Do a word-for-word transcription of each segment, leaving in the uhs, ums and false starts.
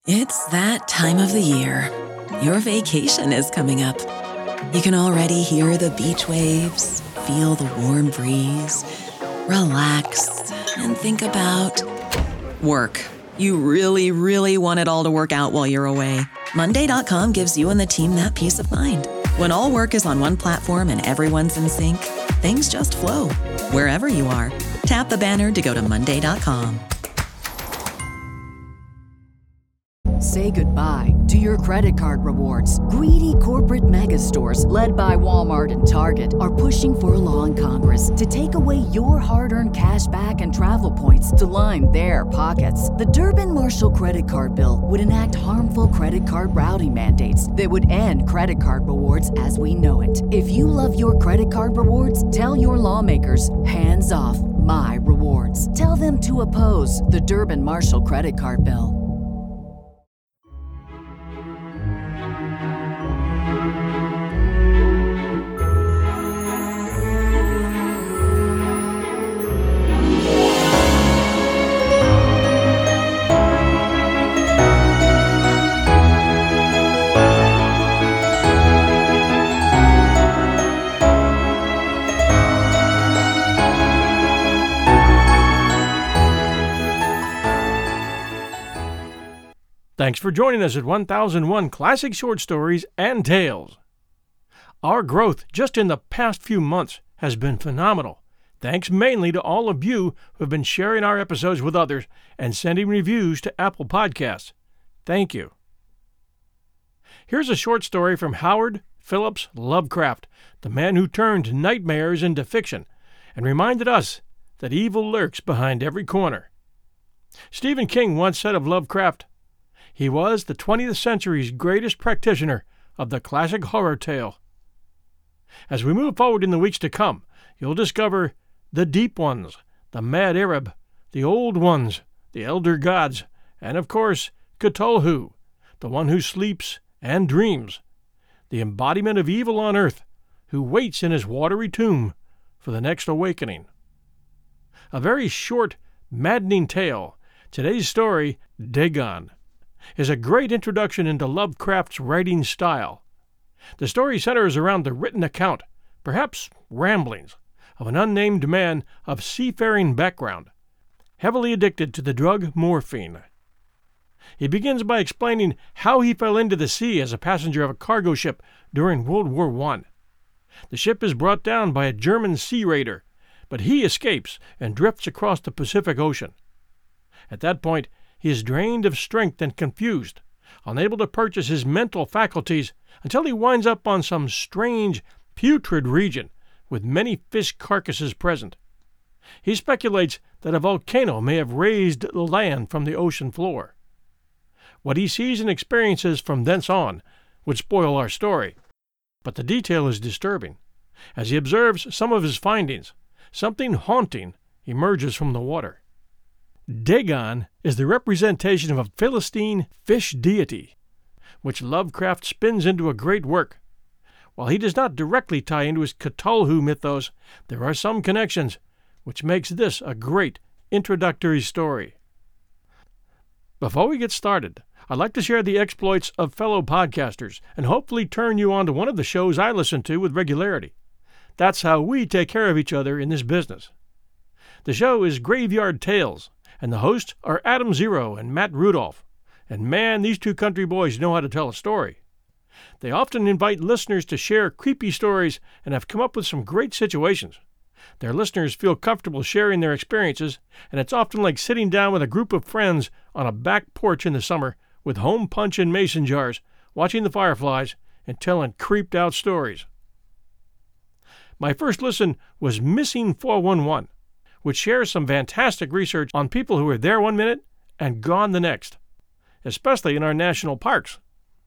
It's that time of the year. Your vacation is coming up. You can already hear the beach waves, feel the warm breeze, relax, and think about work. You really, really want it all to work out while you're away. Monday dot com gives you and the team that peace of mind. When all work is on one platform and everyone's in sync, things just flow. Wherever you are, tap the banner to go to Monday dot com. Say goodbye to your credit card rewards. Greedy corporate mega stores, led by Walmart and Target, are pushing for a law in Congress to take away your hard-earned cash back and travel points to line their pockets. The Durbin-Marshall credit card bill would enact harmful credit card routing mandates that would end credit card rewards as we know it. If you love your credit card rewards, tell your lawmakers, hands off my rewards. Tell them to oppose the Durbin-Marshall credit card bill. Thanks for joining us at one thousand one Classic Short Stories and Tales. Our growth just in the past few months has been phenomenal, thanks mainly to all of you who have been sharing our episodes with others and sending reviews to Apple Podcasts. Thank you. Here's a short story from Howard Phillips Lovecraft, the man who turned nightmares into fiction and reminded us that evil lurks behind every corner. Stephen King once said of Lovecraft, he was the twentieth century's greatest practitioner of the classic horror tale. As we move forward in the weeks to come, you'll discover the Deep Ones, the Mad Arab, the Old Ones, the Elder Gods, and of course, Cthulhu, the one who sleeps and dreams, the embodiment of evil on earth, who waits in his watery tomb for the next awakening. A very short, maddening tale, today's story, Dagon, is a great introduction into Lovecraft's writing style. The story centers around the written account, perhaps ramblings, of an unnamed man of seafaring background, heavily addicted to the drug morphine. He begins by explaining how he fell into the sea as a passenger of a cargo ship during World War One. The ship is brought down by a German sea raider, but he escapes and drifts across the Pacific Ocean. At that point, he is drained of strength and confused, unable to purchase his mental faculties until he winds up on some strange, putrid region with many fish carcasses present. He speculates that a volcano may have raised the land from the ocean floor. What he sees and experiences from thence on would spoil our story, but the detail is disturbing. As he observes some of his findings, something haunting emerges from the water. Dagon is the representation of a Philistine fish deity, which Lovecraft spins into a great work. While he does not directly tie into his Cthulhu mythos, there are some connections, which makes this a great introductory story. Before we get started, I'd like to share the exploits of fellow podcasters and hopefully turn you on to one of the shows I listen to with regularity. That's how we take care of each other in this business. The show is Graveyard Tales, and the hosts are Adam Zero and Matt Rudolph. And man, these two country boys know how to tell a story. They often invite listeners to share creepy stories and have come up with some great situations. Their listeners feel comfortable sharing their experiences, and it's often like sitting down with a group of friends on a back porch in the summer with home punch and mason jars, watching the fireflies and telling creeped-out stories. My first listen was Missing four one one, which shares some fantastic research on people who were there one minute and gone the next, especially in our national parks.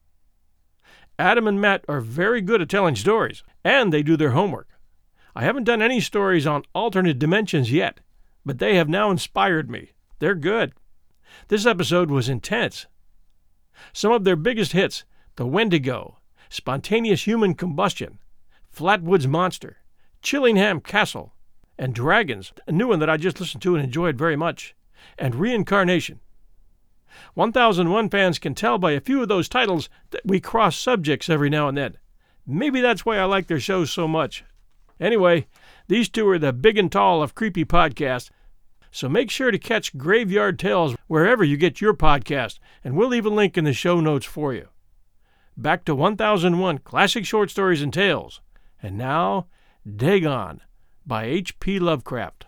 Adam and Matt are very good at telling stories, and they do their homework. I haven't done any stories on alternate dimensions yet, but they have now inspired me. They're good. This episode was intense. Some of their biggest hits, The Wendigo, Spontaneous Human Combustion, Flatwoods Monster, Chillingham Castle, and Dragons, a new one that I just listened to and enjoyed very much, and Reincarnation. one thousand one fans can tell by a few of those titles that we cross subjects every now and then. Maybe that's why I like their shows so much. Anyway, these two are the big and tall of creepy podcasts, so make sure to catch Graveyard Tales wherever you get your podcast, and we'll leave a link in the show notes for you. Back to one thousand one Classic Short Stories and Tales, and now, Dagon by H P Lovecraft.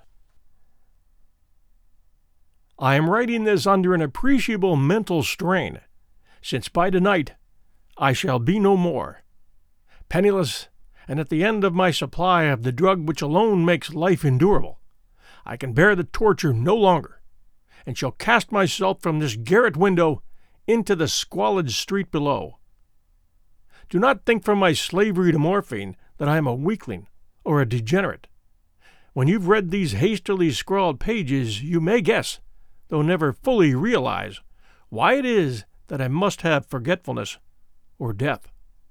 I am writing this under an appreciable mental strain, since by tonight I shall be no more. Penniless, and at the end of my supply of the drug which alone makes life endurable, I can bear the torture no longer, and shall cast myself from this garret window into the squalid street below. Do not think from my slavery to morphine that I am a weakling or a degenerate. When you've read these hastily scrawled pages, you may guess, though never fully realize, why it is that I must have forgetfulness or death.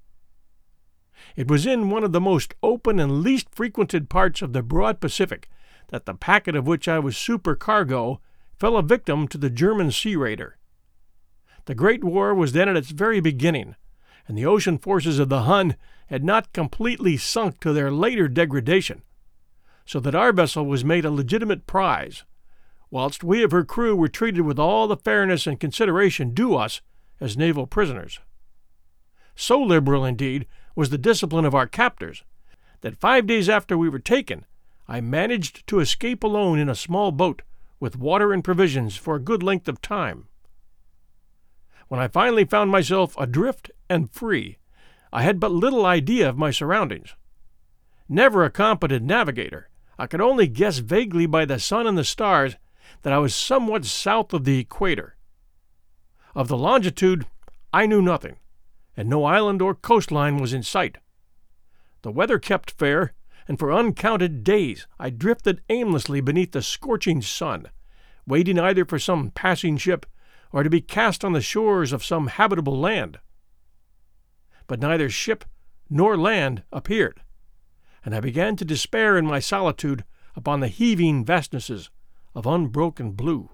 It was in one of the most open and least frequented parts of the broad Pacific that the packet of which I was supercargo fell a victim to the German sea raider. The Great War was then at its very beginning, and the ocean forces of the Hun had not completely sunk to their later degradation, so that our vessel was made a legitimate prize, whilst we of her crew were treated with all the fairness and consideration due us as naval prisoners. So liberal, indeed, was the discipline of our captors, that five days after we were taken, I managed to escape alone in a small boat with water and provisions for a good length of time. When I finally found myself adrift and free, I had but little idea of my surroundings. Never a competent navigator, I could only guess vaguely by the sun and the stars that I was somewhat south of the equator. Of the longitude, I knew nothing, and no island or coastline was in sight. The weather kept fair, and for uncounted days I drifted aimlessly beneath the scorching sun, waiting either for some passing ship or to be cast on the shores of some habitable land. But neither ship nor land appeared, and I began to despair in my solitude upon the heaving vastnesses of unbroken blue.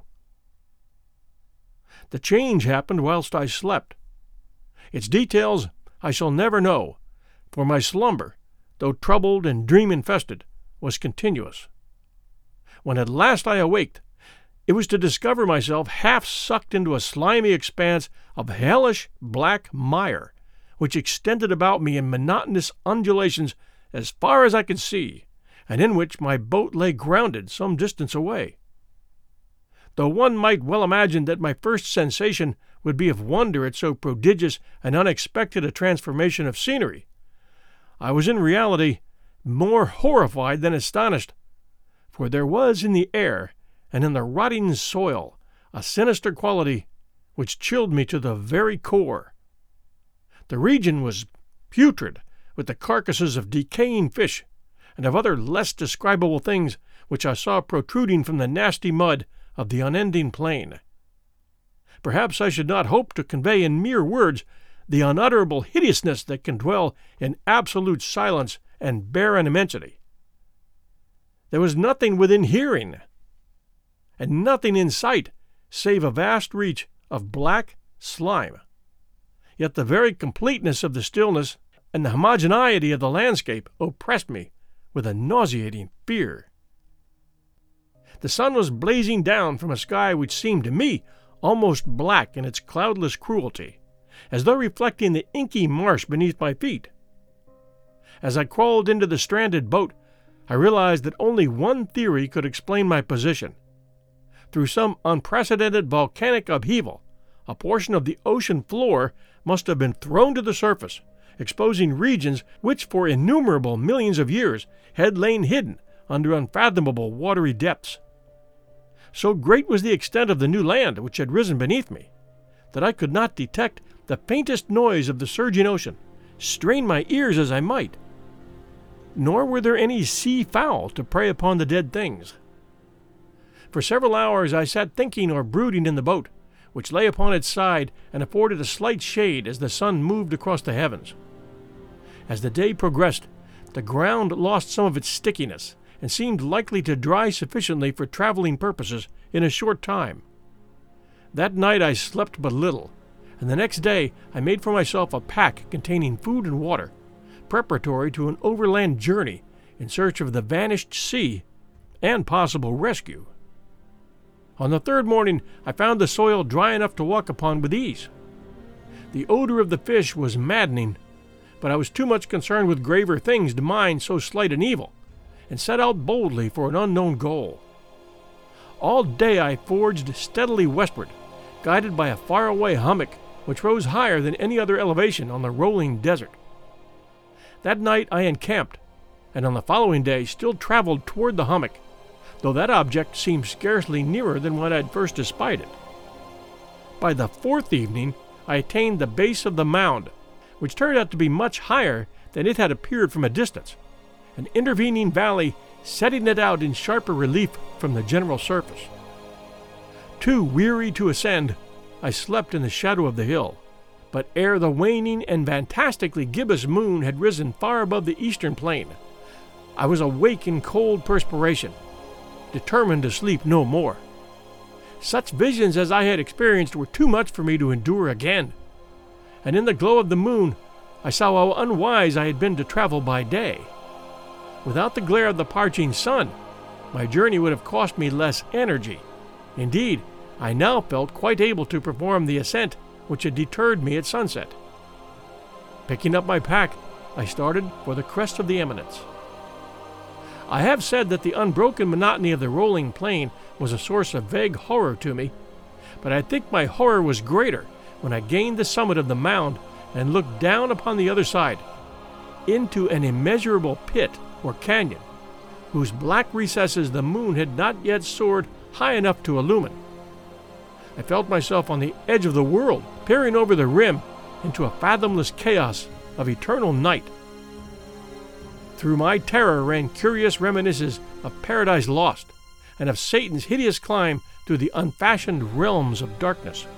The change happened whilst I slept. Its details I shall never know, for my slumber, though troubled and dream-infested, was continuous. When at last I awaked, it was to discover myself half sucked into a slimy expanse of hellish black mire, which extended about me in monotonous undulations as far as I could see, and in which my boat lay grounded some distance away. Though one might well imagine that my first sensation would be of wonder at so prodigious and unexpected a transformation of scenery, I was in reality more horrified than astonished, for there was in the air and in the rotting soil a sinister quality which chilled me to the very core. The region was putrid, with the carcasses of decaying fish and of other less describable things which I saw protruding from the nasty mud of the unending plain. Perhaps I should not hope to convey in mere words the unutterable hideousness that can dwell in absolute silence and barren immensity. There was nothing within hearing, and nothing in sight save a vast reach of black slime. Yet the very completeness of the stillness and the homogeneity of the landscape oppressed me with a nauseating fear. The sun was blazing down from a sky which seemed to me almost black in its cloudless cruelty, as though reflecting the inky marsh beneath my feet. As I crawled into the stranded boat, I realized that only one theory could explain my position. Through some unprecedented volcanic upheaval, a portion of the ocean floor must have been thrown to the surface, exposing regions which for innumerable millions of years had lain hidden under unfathomable watery depths. So great was the extent of the new land which had risen beneath me, that I could not detect the faintest noise of the surging ocean, strain my ears as I might. Nor were there any sea fowl to prey upon the dead things. For several hours I sat thinking or brooding in the boat, which lay upon its side and afforded a slight shade as the sun moved across the heavens. As the day progressed, the ground lost some of its stickiness, and seemed likely to dry sufficiently for traveling purposes in a short time. That night I slept but little, and the next day I made for myself a pack containing food and water, preparatory to an overland journey in search of the vanished sea and possible rescue. On the third morning I found the soil dry enough to walk upon with ease. The odor of the fish was maddening, but I was too much concerned with graver things to mind so slight an evil, and set out boldly for an unknown goal. All day I forged steadily westward, guided by a faraway hummock which rose higher than any other elevation on the rolling desert. That night I encamped, and on the following day still traveled toward the hummock, though that object seemed scarcely nearer than when I had first espied it. By the fourth evening I attained the base of the mound, which turned out to be much higher than it had appeared from a distance, an intervening valley setting it out in sharper relief from the general surface. Too weary to ascend, I slept in the shadow of the hill, but ere the waning and fantastically gibbous moon had risen far above the eastern plain, I was awake in cold perspiration, determined to sleep no more. Such visions as I had experienced were too much for me to endure again, and in the glow of the moon I saw how unwise I had been to travel by day. Without the glare of the parching sun, my journey would have cost me less energy. Indeed, I now felt quite able to perform the ascent which had deterred me at sunset. Picking up my pack, I started for the crest of the eminence. I have said that the unbroken monotony of the rolling plain was a source of vague horror to me, but I think my horror was greater when I gained the summit of the mound and looked down upon the other side, into an immeasurable pit or canyon, whose black recesses the moon had not yet soared high enough to illumine. I felt myself on the edge of the world, peering over the rim into a fathomless chaos of eternal night. Through my terror ran curious reminiscences of Paradise Lost and of Satan's hideous climb through the unfashioned realms of darkness.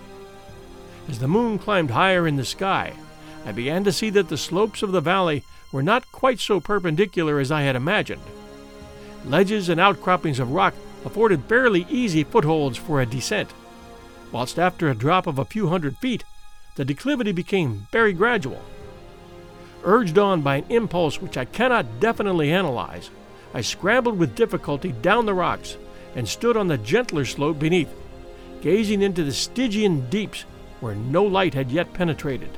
As the moon climbed higher in the sky, I began to see that the slopes of the valley were not quite so perpendicular as I had imagined. Ledges and outcroppings of rock afforded fairly easy footholds for a descent, whilst after a drop of a few hundred feet, the declivity became very gradual. Urged on by an impulse which I cannot definitely analyze, I scrambled with difficulty down the rocks and stood on the gentler slope beneath, gazing into the Stygian deeps where no light had yet penetrated.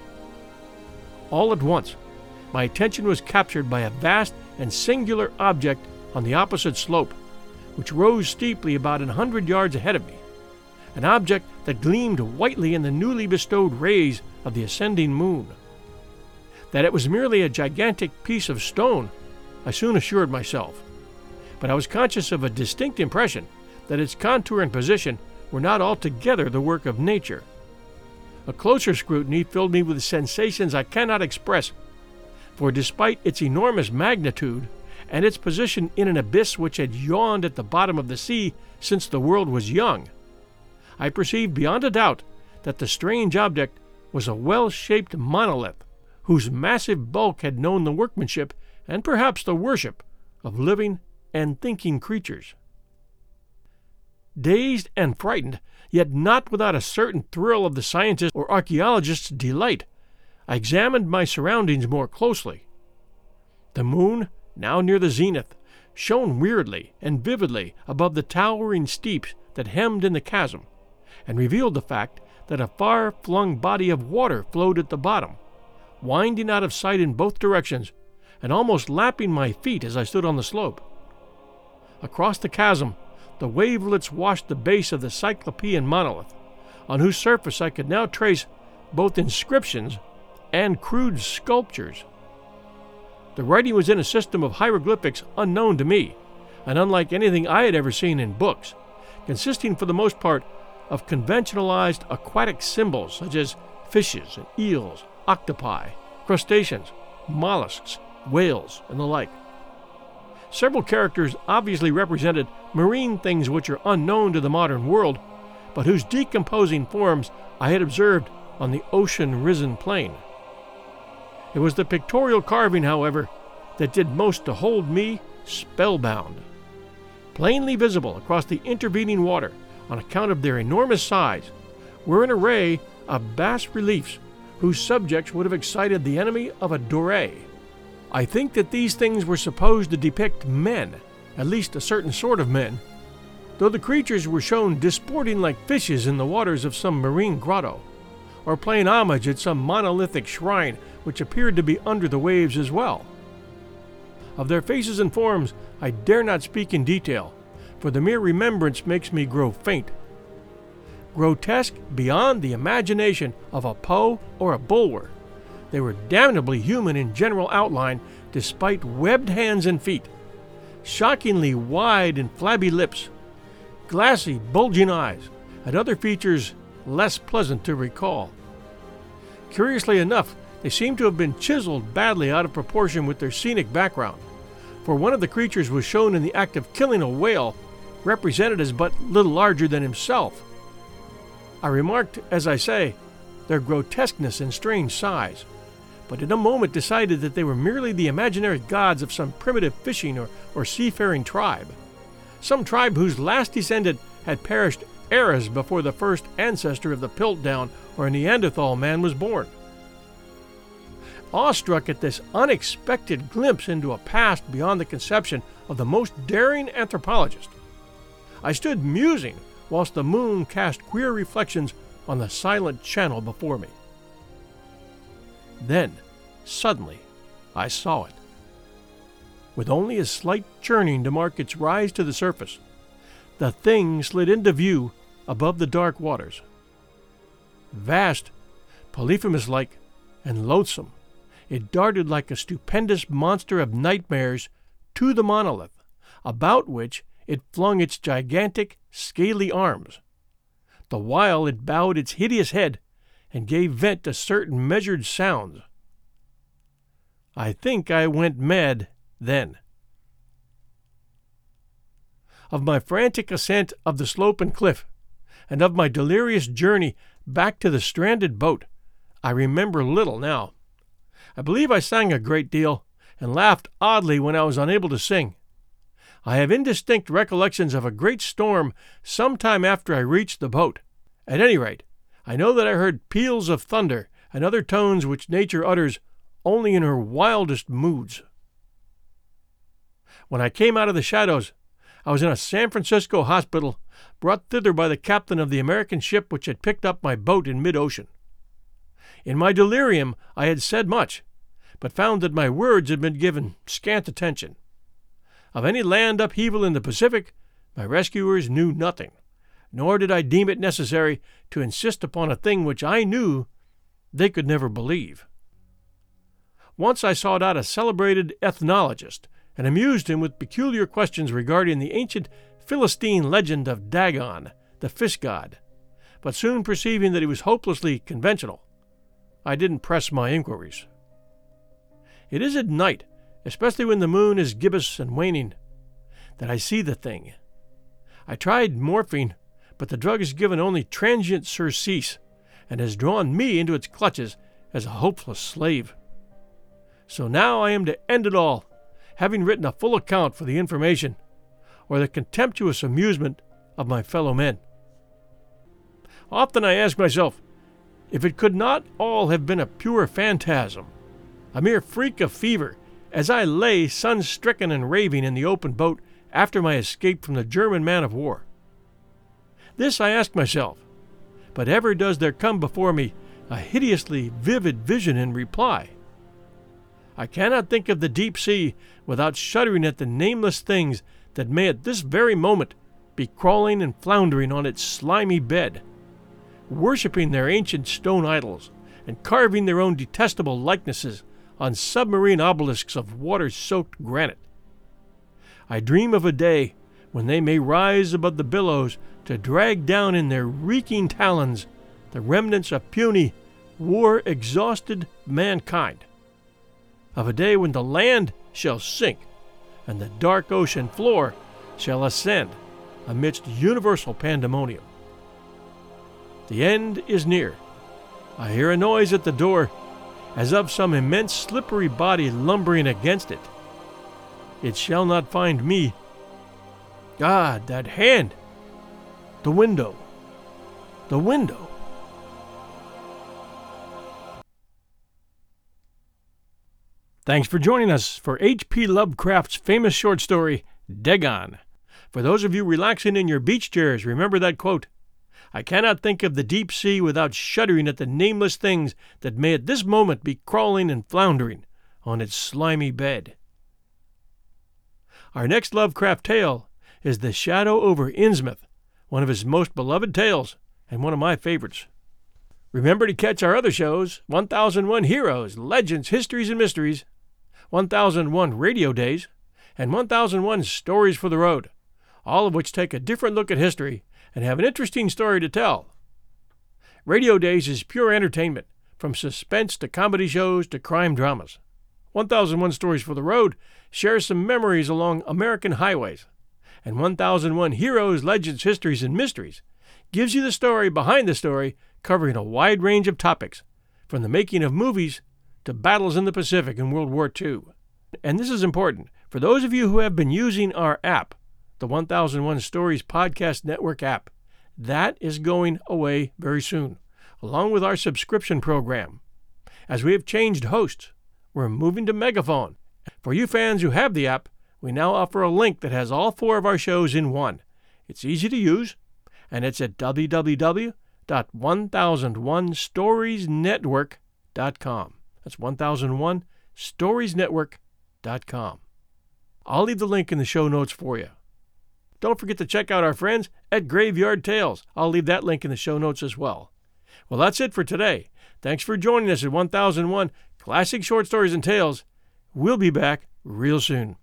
All at once, my attention was captured by a vast and singular object on the opposite slope, which rose steeply about an hundred yards ahead of me, an object that gleamed whitely in the newly bestowed rays of the ascending moon. That it was merely a gigantic piece of stone, I soon assured myself, but I was conscious of a distinct impression that its contour and position were not altogether the work of nature. A closer scrutiny filled me with sensations I cannot express, for despite its enormous magnitude and its position in an abyss which had yawned at the bottom of the sea since the world was young, I perceived beyond a doubt that the strange object was a well-shaped monolith, whose massive bulk had known the workmanship and perhaps the worship of living and thinking creatures. Dazed and frightened, yet not without a certain thrill of the scientist or archaeologist's delight, I examined my surroundings more closely. The moon, now near the zenith, shone weirdly and vividly above the towering steeps that hemmed in the chasm, and revealed the fact that a far-flung body of water flowed at the bottom, winding out of sight in both directions and almost lapping my feet as I stood on the slope. Across the chasm, the wavelets washed the base of the Cyclopean monolith, on whose surface I could now trace both inscriptions and crude sculptures. The writing was in a system of hieroglyphics unknown to me, and unlike anything I had ever seen in books, consisting for the most part of conventionalized aquatic symbols such as fishes and eels, octopi, crustaceans, mollusks, whales, and the like. Several characters obviously represented marine things which are unknown to the modern world, but whose decomposing forms I had observed on the ocean-risen plain. It was the pictorial carving, however, that did most to hold me spellbound. Plainly visible across the intervening water, on account of their enormous size, were an array of bas-reliefs whose subjects would have excited the enemy of a Doré. I think that these things were supposed to depict men, at least a certain sort of men, though the creatures were shown disporting like fishes in the waters of some marine grotto, or playing homage at some monolithic shrine which appeared to be under the waves as well. Of their faces and forms I dare not speak in detail, for the mere remembrance makes me grow faint. Grotesque beyond the imagination of a Poe or a Bulwer, they were damnably human in general outline despite webbed hands and feet, shockingly wide and flabby lips, glassy, bulging eyes, and other features less pleasant to recall. Curiously enough, they seem to have been chiseled badly out of proportion with their scenic background, for one of the creatures was shown in the act of killing a whale, represented as but little larger than himself. I remarked, as I say, their grotesqueness and strange size, but in a moment decided that they were merely the imaginary gods of some primitive fishing or, or seafaring tribe, some tribe whose last descendant had perished eras before the first ancestor of the Piltdown or Neanderthal man was born. Awestruck at this unexpected glimpse into a past beyond the conception of the most daring anthropologist, I stood musing whilst the moon cast queer reflections on the silent channel before me. Then, suddenly, I saw it. With only a slight churning to mark its rise to the surface, the thing slid into view above the dark waters. Vast, Polyphemus-like, and loathsome, it darted like a stupendous monster of nightmares to the monolith, about which it flung its gigantic, scaly arms, the while it bowed its hideous head and gave vent to certain measured sounds. I think I went mad then. Of my frantic ascent of the slope and cliff, and of my delirious journey back to the stranded boat, I remember little now. I believe I sang a great deal, and laughed oddly when I was unable to sing. I have indistinct recollections of a great storm some time after I reached the boat. At any rate, I know that I heard peals of thunder and other tones which nature utters only in her wildest moods. When I came out of the shadows, I was in a San Francisco hospital, brought thither by the captain of the American ship which had picked up my boat in mid-ocean. In my delirium I had said much, but found that my words had been given scant attention. Of any land upheaval in the Pacific, my rescuers knew nothing, nor did I deem it necessary to insist upon a thing which I knew they could never believe. Once I sought out a celebrated ethnologist, and amused him with peculiar questions regarding the ancient Philistine legend of Dagon, the fish god, but soon perceiving that he was hopelessly conventional, I didn't press my inquiries. It is at night, especially when the moon is gibbous and waning, that I see the thing. I tried morphine, but the drug has given only transient surcease, and has drawn me into its clutches as a hopeless slave. So now I am to end it all, having written a full account for the information, or the contemptuous amusement of my fellow men. Often I ask myself, if it could not all have been a pure phantasm, a mere freak of fever, as I lay sun-stricken and raving in the open boat after my escape from the German man-of-war. This I ask myself, but ever does there come before me a hideously vivid vision in reply. I cannot think of the deep sea without shuddering at the nameless things that may at this very moment be crawling and floundering on its slimy bed, worshipping their ancient stone idols, and carving their own detestable likenesses on submarine obelisks of water-soaked granite. I dream of a day when they may rise above the billows to drag down in their reeking talons the remnants of puny, war-exhausted mankind. Of a day when the land shall sink, and the dark ocean floor shall ascend amidst universal pandemonium. The end is near. I hear a noise at the door, as of some immense slippery body lumbering against it. It shall not find me. God, that hand! The window. The window. Thanks for joining us for H P Lovecraft's famous short story, Dagon. For those of you relaxing in your beach chairs, remember that quote, "I cannot think of the deep sea without shuddering at the nameless things that may at this moment be crawling and floundering on its slimy bed." Our next Lovecraft tale is The Shadow over Innsmouth, one of his most beloved tales and one of my favorites. Remember to catch our other shows, one thousand one Heroes, Legends, Histories, and Mysteries, one thousand one Radio Days, and one thousand one Stories for the Road, all of which take a different look at history and have an interesting story to tell. Radio Days is pure entertainment, from suspense to comedy shows to crime dramas. one thousand one Stories for the Road shares some memories along American highways, and one thousand one Heroes, Legends, Histories, and Mysteries gives you the story behind the story, covering a wide range of topics, from the making of movies to battles in the Pacific in World War Two. And this is important. For those of you who have been using our app, the one thousand one Stories Podcast Network app, that is going away very soon, along with our subscription program. As we have changed hosts, we're moving to Megaphone. For you fans who have the app, we now offer a link that has all four of our shows in one. It's easy to use, and it's at w w w dot one thousand one stories network dot com. That's one thousand one stories network dot com. I'll leave the link in the show notes for you. Don't forget to check out our friends at Graveyard Tales. I'll leave that link in the show notes as well. Well, that's it for today. Thanks for joining us at one thousand one Classic Short Stories and Tales. We'll be back real soon.